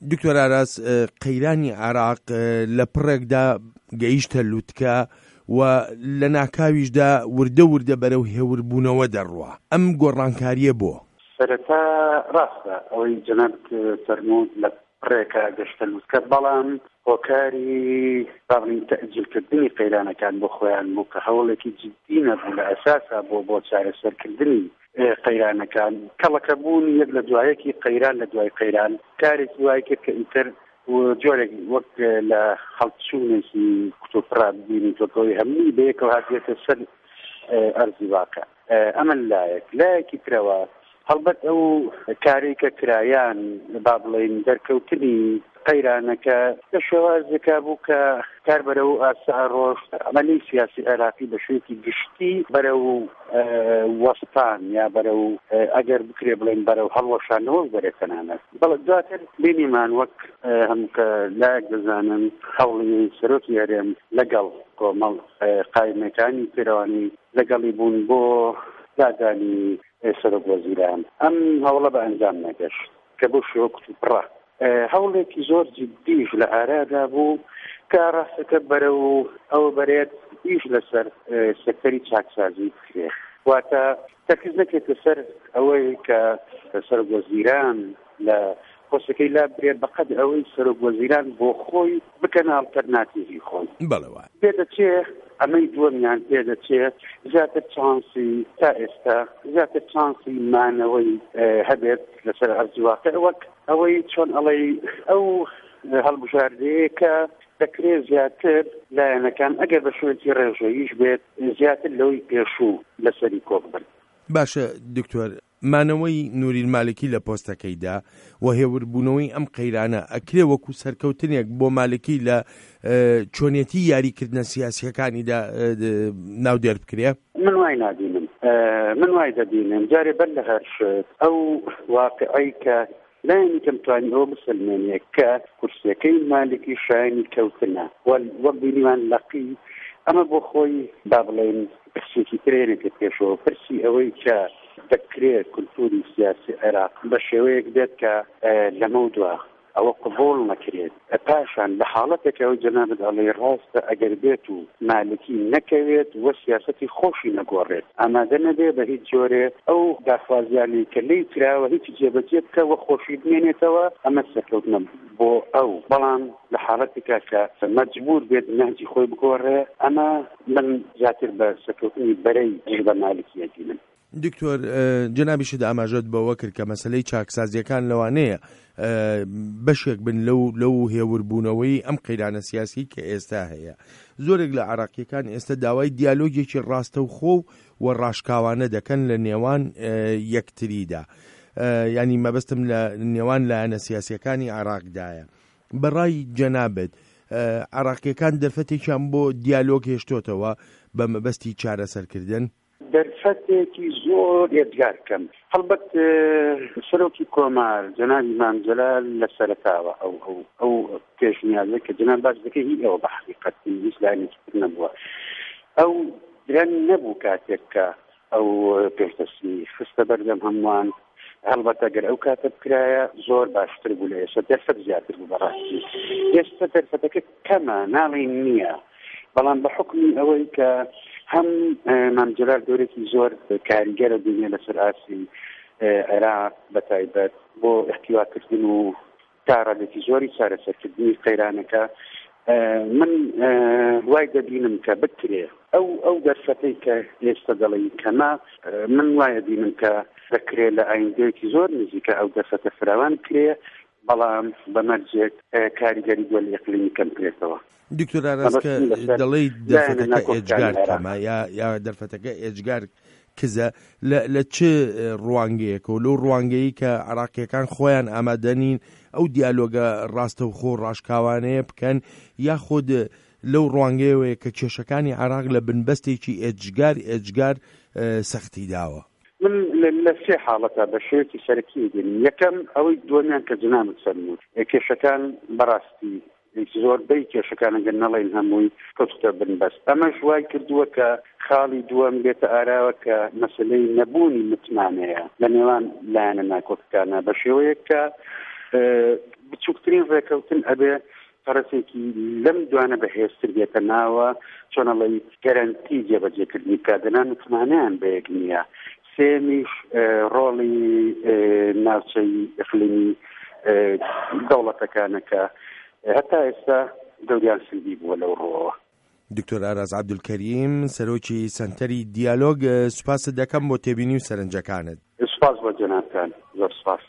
دکتۆر ئاراس قەیرانی عێراق لە پڕێکدا گەیشتە لووتکە و لە ناکاویشدا وردە بەرەو هێوربوونەوە دەڕوە. ئەم گۆڕانکاریە بۆ سەرەتا ڕاستە ئەوەی جەناب فەرموود لە پڕێکە گەشتە لووتکە، بەڵام هۆکاری باڵین تەئجیلکردنی قەیرانەکان بۆ خۆیان بوو کە هەوڵێکی جددی نەبوو لە ئەساسا بۆ چارەسەرکردنی قەیرانەکان. کەڵەکە بوون یەک لە دوایەکی قەیران لە دوای قەیران کارێکی وای کرد کە ئیتر جۆرێک وەک لە خەڵکچوونێکی کتۆپڕا ببینی تۆکەوەی هەمووی بەیەکەوە هاتیێتە سەر ئەرزی واقع. ئەمە لایەکی ترەوە هەڵبەت ئەو کارێک کە کرایان با بڵێن دەرکەوتنی قەیرانەکە لە شێوازێکا بوو کە کار بەرەو ئاسا ڕۆشت ئەمەنی سیاسی عێراقی بە شوێکی گشتی بەرەو وەستان یا بەرەو ئەگەر بکرێ بڵێن بەرەو هەڵوەشانەوە بەرێتەنانەت. بەڵێ دواتر بینیمان وەک هەموو کە لایەک دەزانن هەوڵی سەرۆکی هەرێم لەگەڵ کۆمەڵ قایمەکانی پێرەوانی لەگەڵی بوون بۆ دادانی سەرۆک وەزیران. ئەم هەوڵە بە ئەنجام نەگەشت کە بۆ شێوە کتوپڕە هەوڵێکی زۆر جددیش لە ئارادا بوو کە ڕاستەکە بەرەو ئەوە بەرێت ئیش لەسەر سەکتەری چاکسازی بکرێت، واتە تەرکیز نەکرێتە سەر ئەوەی کە سەرۆک وەزیران لە خۆسەکەی لا برێت بەقەد ئەوەی سەرۆک وەزیران بۆ خۆی بکەن ئالتەرناتیڤی خۆی. بەڵێوە پێدەچێ ئەمەی دووەمیان پێدەچێ زیاتر چانسی تا ئێستا زیاتر چانسی مانەوەی هەبێت لەسەر ئەرزی واقع وەک ئەوەی چۆن ئەڵێ ئەو هەڵبژاردەیە کە دەکرێت زیاتر لایەنەکان ئەگەر بە شوێنی ڕێژەییش بێت زیاتر لەوەی پێشوو لەسەری کۆبن. باشە دکتۆر، مانەوەی نورین مالکی لە پۆستەکەیدا و هێوربوونەوەی ئەم قەیرانە ئەکرێ وەکو سەرکەوتنێک بۆ مالکی لە چۆنێتی یاریکردنە سیاسیەکانیدا ناو دێر بکرێ؟ من وای نادینم، من وای دەبینم جارێ بەر لە هەر شت ئەو واقعی کە لایەنی کەمتوانی ئەوە بسلمێنێ کە کورسەکەی مالکی شایانی کەوتنە وەک بینیمان لەقی ئەمە بۆ خۆی با بڵێن پرسێکی ترێنێکە پێشەوە پرسی ئەوەی کە دەکرێت کولتوری سیاسی عێراق بە شێوەیەک بێت کە لەمە دووە ئەوە قبول نەکرێت پاشان لە حاڵەتێک ئەو جەنابەت ئەڵێ ڕاستە ئەگەر بێت و مالکی نەکەوێت وە سیاسەتی خۆشی نەگۆڕێت ئامادە نەبێ بە هیچ جۆرێ ئەو داخوازیانی کە لی کراوە هیچی جێبەجێ بکەوە خۆشی بمێنێتەوە ئەمە سەرکەوتنە بۆ ئەو. بەڵام لە حاڵەتێکا کە مەجبور بێت نهجی خۆی بگۆڕێ ئەمە من زیاتر بە سەرکەوتنی بەرەی بە مالکی ئەدینم. دکتۆر جەنابیشت ئاماژەت بەوە کرد کە مەسەلەی چاکسازیەکان لەوانەیە بەشێک بن لەو هێوربوونەوەی ئەم قەیرانە سیاسی کە ئێستا هەیە. زۆرێک لە عێراقیەکان ئێستا داوای دیالۆگێکی ڕاستەوخۆ و ڕاشکاوانە دەکەن لە نێوان یەکتریدا، ینی مەبەستم لە نێوان لایەنە سیاسیەکانی عێراقدایە. بەڕای جەنابەت عێراقیەکان دەرفەتێکیان بۆ دیالۆگ هێشتۆتەوە بە مەبەستی چارەسەرکردن؟ دەرفەتێکی زۆر ئێجگار کەم. هەڵبەت سەرۆکی کۆمار جەنابی مام جەلال لە سەرەتاوە ئەو پێشنیازە کە جەناب باش دەکەی هی ئەوە بە حەقیقەتی هیچ لایەنێکی نەبووە. ئەو درێن نەبوو کاتێک کە ئەو پێشدەستی خستە بەردەم هەمووان. هەڵبەت ئەگەر ئەو کاتە بکرایە زۆر باشتر بوو لە ئێستا دەرفەت زیاتر بوو بەڕاستی. ئێستا دەرفەتەکە کەمە ناڵێن نییە، بەڵام بە حکمی ئەوەی کە هەم مام جەلال دۆرێکی زۆر کاریگەرە بینێ لەسەر ئاسی عێراق بەتایبەت بۆ احتیواکردن و کارێکی زۆری چارەسەرکردنی قەیرانەکە. من وای دەبینم کە بکرێ ئەو دەرفەتەی کە ئێستا دەڵێن کەمە، من وایە بینم کە دەکرێت لە ئایندەیەکی زۆر نزیکە ئەو دەرفەتە فراوان کرێ، بەڵام بەمەرجێک کاریگەری دووە لە ئیقلیمی کەم کرێتەوە. دکتۆر ئاراس کە دەڵێی دەرفەتەکە ئێجگار کەمە یا دەرفەتەکە ئێجگار کزە لە چ ڕوانگەیەکە و لەو ڕوانگەیی کە عێراقیەکان خۆیان ئامادەنین ئەو دیالۆگە ڕاستەوخۆ ڕاشکاوانەیە بکەن، یاخود لەو ڕوانگەیەوەیە کە کێشەکانی عێراق لە بنبەستێکی ئێجگار سەختی داوە؟ من لە سێ حاڵەتە بە شێوەیەکی سەرەکی دێنین. یەکەم ئەوەی دووەمیان کە جەنابەت فەرموود کێشەکان بەڕاستی زۆربەی کێشەکان ئەگەر نەڵێن هەمووی کەوتوتە بنبەست. ئەمەش وای کردووە کە خاڵی دووەم بێتە ئاراوە کە مەسەلەی نەبوونی متمانەیە لە نێوان لایەنە ناکۆکەکانە بە شێوەیەک کە بچووکترین ڕێکەوتن ئەبێ پەرسێکی لەم دوانە بەهێزتر بێتە ناوە چۆنەڵی گەرانتی جێبەجێکردنی کادەنا متمانیان بەیەک نییە. سێمیش ڕۆڵی ناوچەی ئەقلیمی دەوڵەتەکانەکە هەتا ئێستا دەوریان سلبی بووە لەو ڕۆوە. دکتۆر ئاراز عەبدولکەریم سەرۆکی سەنتەری دیالۆگ، سوپاست دەکەم بۆ تێبینی و سەرنجەکانت. سوپاس بۆ جەنابتان، زۆر سوپاس.